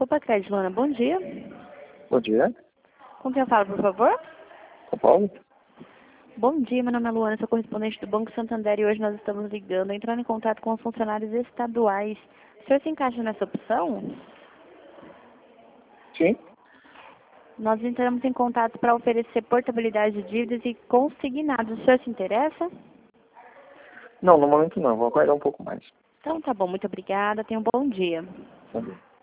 Copa Crédito, Luana, bom dia. Bom dia. Com quem eu falo, por favor? São Paulo? Bom dia, meu nome é Luana, sou correspondente do Banco Santander e hoje nós estamos ligando, entrando em contato com os funcionários estaduais. O senhor se encaixa nessa opção? Sim. Nós entramos em contato para oferecer portabilidade de dívidas e consignados. O senhor se interessa? Não, no momento não. Vou aguardar um pouco mais. Então tá bom, muito obrigada, tenha um bom dia. Tá bom.